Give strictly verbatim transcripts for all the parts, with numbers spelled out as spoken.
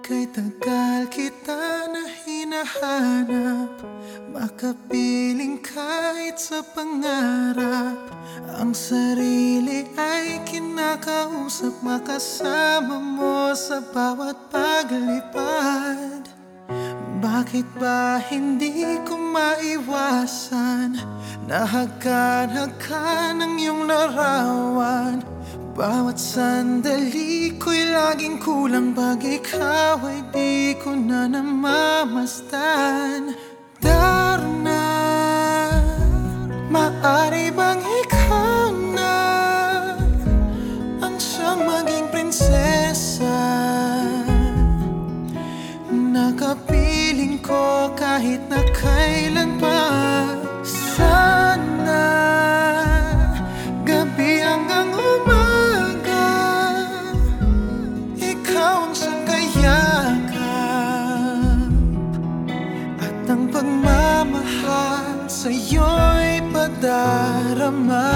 kay tagal kita na hinahanap, makapiling kahit sa pangarap. Ang sarili ay kinakausap, makasama mo sa bawat paglipad. Bakit ba hindi ko maiwasan na hagkan-hagkan ang iyong larawan? Bawat sandali ko'y laging kulang pag ikaw ay di ko na namamasdan. Darna, maaari bang ikaw na ang siyang maging prinsesa? Nakapiling ko kahit na kailan pa. Sana gabi hanggang umaga ikaw ang siyang kayakap, at ang pagmamahal sa'yo'y padarama.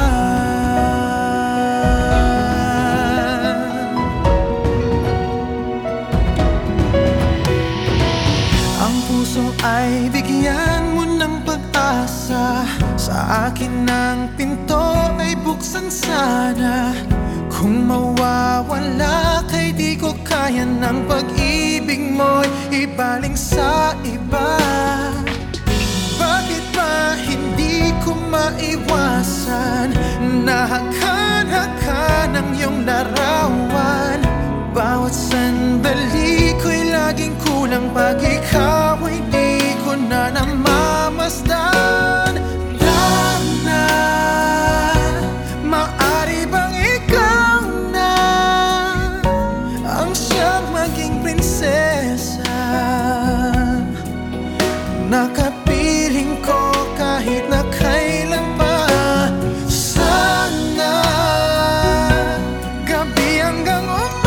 Ang puso ay bigyan mo ng pag-asa, sa akin ang pinto ay buksan sana. Kung mawawala kay di ko kaya ng pag-ibig mo'y ibaling sa iba. Bakit ba hindi ko maiwasan na hakan-hakan ang iyong larawan? Bawat sandali ko'y laging kulang pag ikaw ay di ko na namamasdan. Darna, maaari bang ikaw na ang siyang maging prinsesa? Nakapiling ko kahit na kailan pa. Sana gabi hanggang umaga